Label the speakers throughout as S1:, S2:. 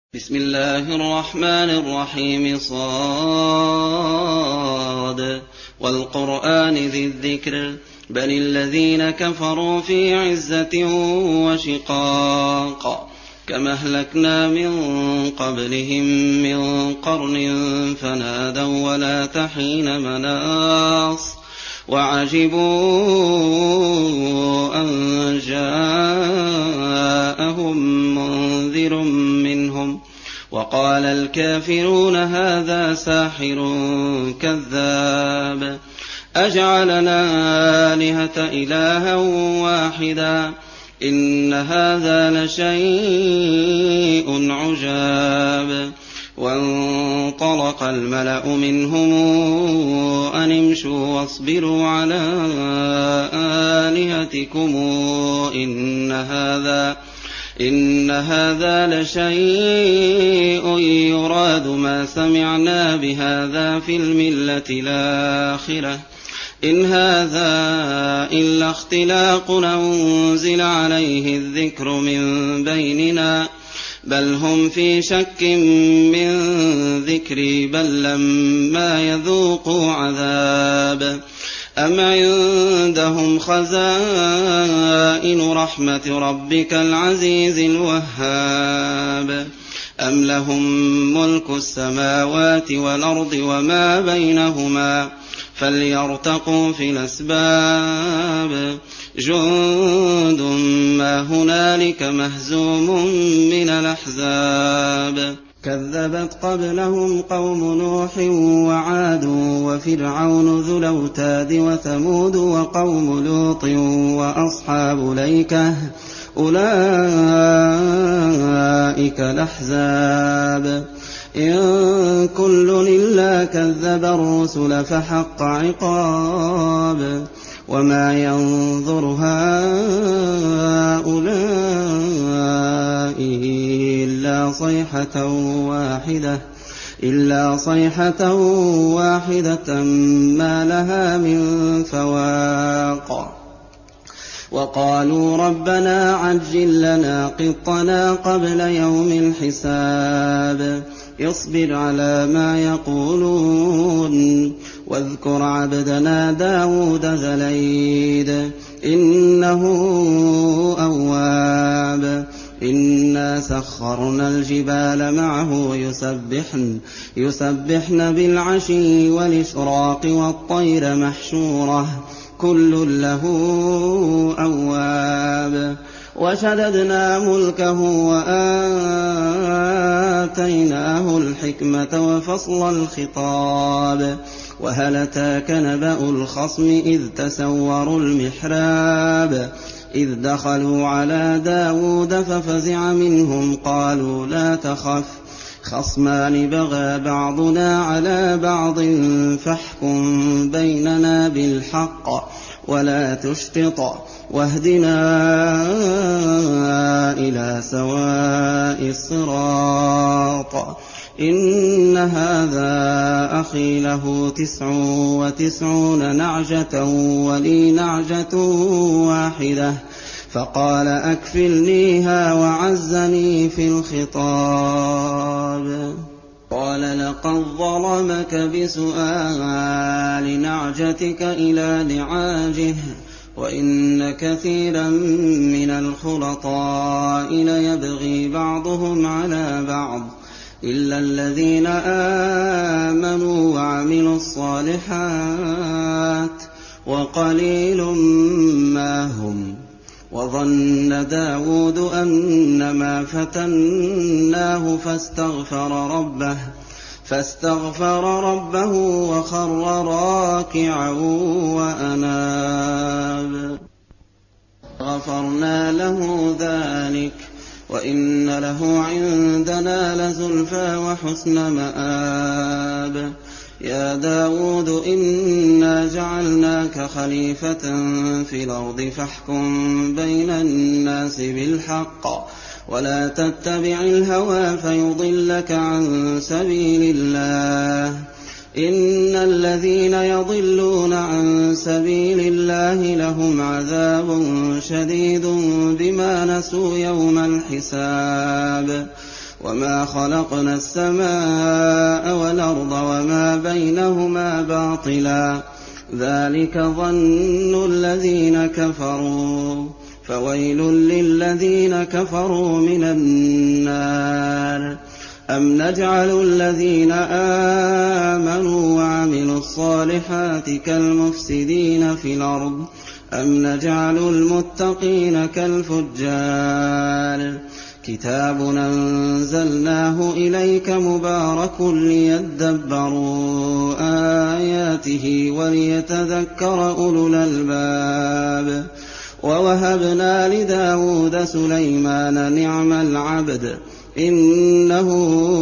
S1: بسم الله الرحمن الرحيم صاد والقرآن ذي الذكر بل الذين كفروا في عزة وشقاق كما أهلكنا من قبلهم من قرن فنادوا ولا تحين مناص وعجبوا أن جاءهم منذر منهم وقال الكافرون هذا ساحر كذاب أجعلنا آلهة إلها واحدا إن هذا لشيء عجاب وانطلق الملأ منهم أن امشوا واصبروا على آلهتكم إن هذا لشيء يراد ما سمعنا بهذا في الملة الآخرة إن هذا إلا اختلاق أنزل عليه الذكر من بيننا بل هم في شك من ذكري بل لما يذوقوا عذاب أم عندهم خزائن رحمة ربك العزيز الوهاب أم لهم ملك السماوات والأرض وما بينهما فليرتقوا في الأسباب جند ما هنالك مهزوم من الأحزاب كذبت قبلهم قوم نوح وعاد وفرعون ذو الأوتاد وثمود وقوم لوط وأصحاب الأيكة أولئك الأحزاب إن كل إلا كذب الرسل فحق عقاب وما ينظر هؤلاء إلا صيحة واحدة ما لها من فواق وقالوا ربنا عجل لنا قطنا قبل يوم الحساب اصبر على ما يقولون واذكر عبدنا داود ذا الأيد إنه أواب إنا سخرنا الجبال معه يسبحن بالعشي والإشراق والطير محشورة كل له أواب وشددنا ملكه وآتيناه الحكمة وفصل الخطاب وهل أتاك نبأ الخصم إذ تسوروا المحراب إذ دخلوا على داود ففزع منهم قالوا لا تخف خصمان بغى بعضنا على بعض فاحكم بيننا بالحق ولا تشطط واهدنا إلى سواء الصراط إن هذا أخي له 99 نعجة ولي نعجة واحدة فقال أكفلنيها وعزني في الخطاب قال لقد ظلمك بسؤال نعجتك إلى نعاجه وإن كثيرا من الخلطاء ليبغي بعضهم على بعض إلا الذين آمنوا وعملوا الصالحات وقليل ما هم وظن داود أنما فتناه فاستغفر ربه وخر راكعا وأناب غفرنا له ذلك وإن له عندنا لزلفى وحسن مآب يا داود إنا جعلناك خليفة في الأرض فاحكم بين الناس بالحق ولا تتبع الهوى فيضلك عن سبيل الله إن الذين يضلون عن سبيل الله لهم عذاب شديد بما نسوا يوم الحساب وما خلقنا السماء والأرض وما بينهما باطلا ذلك ظن الذين كفروا فويل للذين كفروا من النار أم نجعل الذين آمنوا وعملوا الصالحات كالمفسدين في الأرض أم نجعل المتقين كالفجار كتاب أنزلناه إليك مبارك ليدبروا آياته وليتذكر أولو الألباب ووهبنا لداود سليمان نعم العبد إنه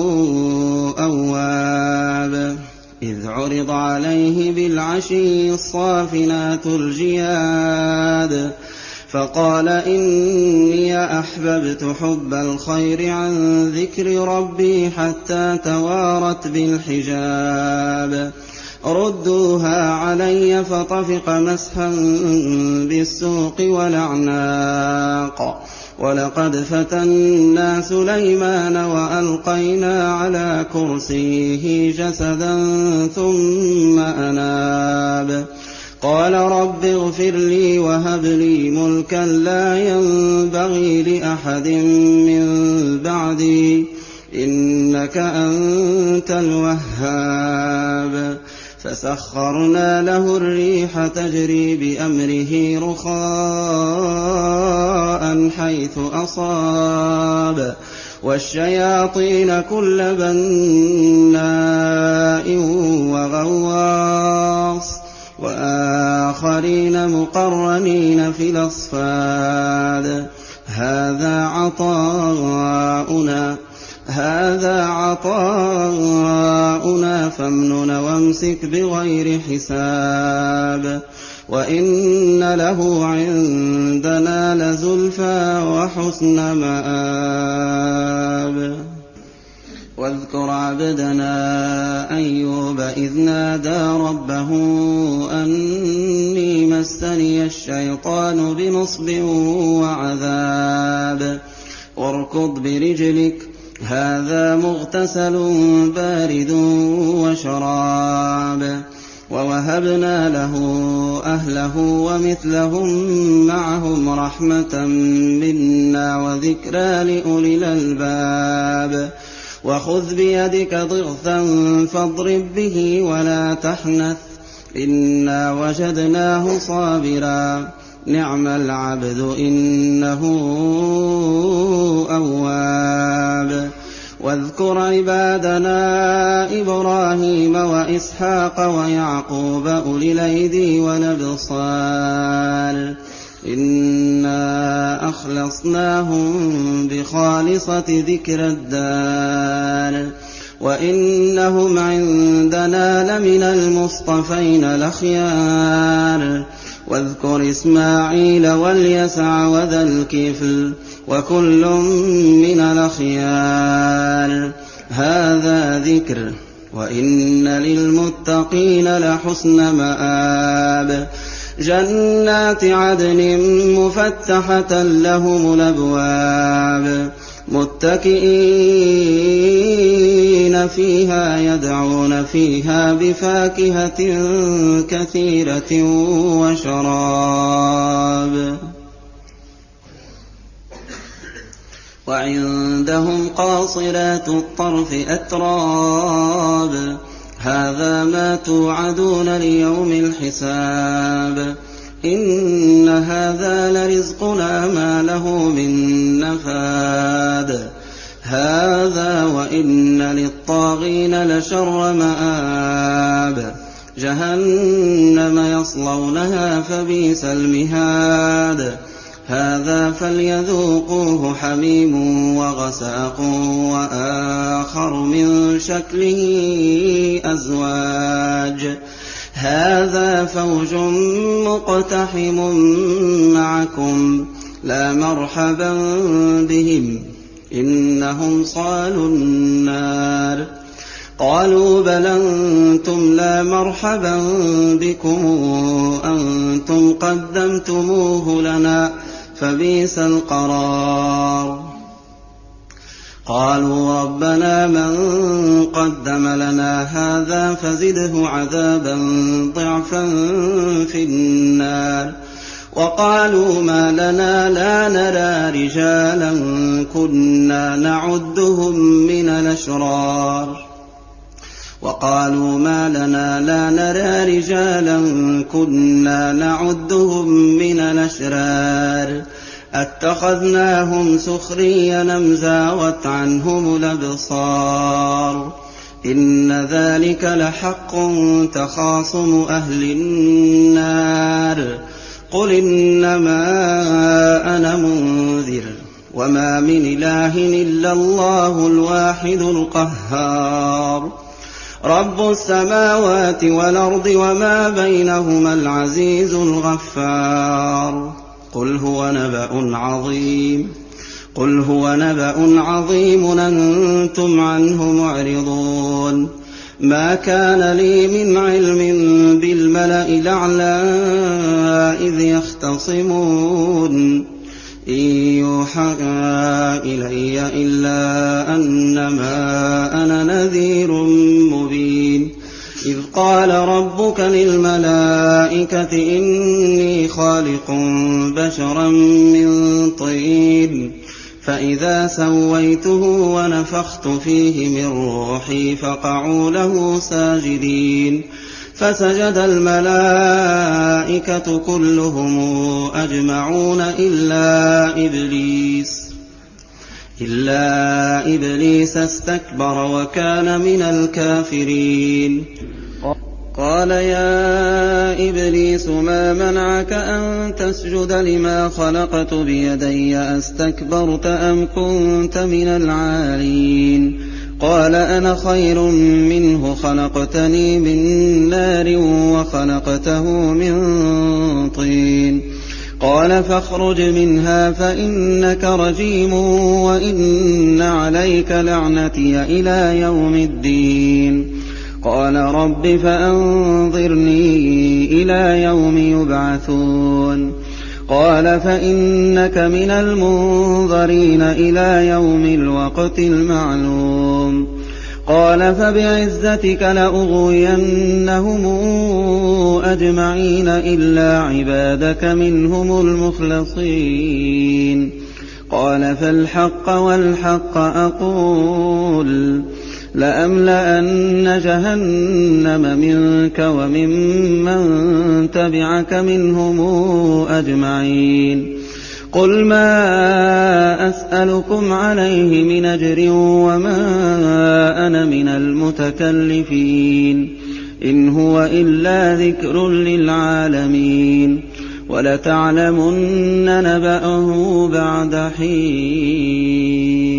S1: أواب إذ عرض عليه بالعشي الصافنات الجياد فقال إني أحببت حب الخير عن ذكر ربي حتى توارت بالحجاب ردوها علي فطفق مسحا بالسوق والأعناق ولقد فتنا سليمان وألقينا على كرسيه جسدا ثم أناب قال رب اغفر لي وهب لي ملكا لا ينبغي لأحد من بعدي إنك أنت الوهاب فسخرنا له الريح تجري بأمره رخاء حيث أصاب والشياطين كل بناء وغواص وآخرين مقرنين في الأصفاد هذا عطاؤنا فامنن وامسك بغير حساب وإن له عندنا لزلفى وحسن مآب واذكر عبدنا أيوب إذ نادى ربه أني مسني الشيطان بنصب وعذاب واركض برجلك هذا مغتسل بارد وشراب ووهبنا له أهله ومثلهم معهم رحمة منا وذكرى لأولي الألباب وخذ بيدك ضغثا فاضرب به ولا تحنث إنا وجدناه صابرا نعم العبد إنه أواب واذكر عبادنا إبراهيم وإسحاق ويعقوب أولي الأيدي والأبصار إنا أخلصناهم بخالصة ذكر الدار وإنهم عندنا لمن المصطفين الأخيار واذكر إسماعيل واليسع وذا الكفل وكل من الأخيار هذا ذكر وإن للمتقين لحسن مآب جنات عدن مفتحة لهم الأبواب متكئين فيها يدعون فيها بفاكهة كثيرة وشراب وعندهم قاصرات الطرف أتراب هذا ما توعدون ليوم الحساب إن هذا لرزقنا ما له من نفاد هذا وإن للطاغين لشر مآب جهنم يصلونها فبئس المهاد هذا فليذوقوه حميم وغساق وآخر من شكله أزواج هذا فوج مقتحم معكم لا مرحبا بهم إنهم صالوا النار قالوا بل أنتم لا مرحبا بكم أنتم قدمتموه لنا فبئس القرار قالوا ربنا من قدم لنا هذا فزده عذابا ضعفا في النار. وقالوا ما لنا لا نرى رجالا كنا نعدهم من الأشرار وقالوا ما لنا لا نرى رجالا كنا نعدهم من الأشرار أتخذناهم سخريا أم زاغت عنهم الأبصار إن ذلك لحق تخاصم أهل النار قل إنما أنا منذر وما من إله إلا الله الواحد القهار رب السماوات والأرض وما بينهما العزيز الغفار قل هو نبأ عظيم أنتم عنه معرضون ما كان لي من علم بالملأ الأعلى إذ يختصمون إن يوحى إلي إلا أنما أنا نذير مبين إذ قال ربك للملائكة إني خالق بشرا من طين فإذا سويته ونفخت فيه من روحي فقعوا له ساجدين فسجد الملائكة كلهم أجمعون إلا إبليس استكبر وكان من الكافرين قال يا إبليس ما منعك أن تسجد لما خلقت بيدي أستكبرت أم كنت من العالين قال أنا خير منه خلقتني من نار وخلقته من طين قال فاخرج منها فإنك رجيم وإن عليك لعنتي إلى يوم الدين قال رب فأنظرني إلى يوم يبعثون قال فإنك من المنظرين إلى يوم الوقت المعلوم قال فبعزتك لأغوينهم أجمعين إلا عبادك منهم المخلصين قال فالحق والحق أقول لأملأن جهنم منك وممن تبعك منهم أجمعين قل ما أسألكم عليه من أجر وما أنا من المتكلفين إن هو إلا ذكر للعالمين ولتعلمن نبأه بعد حين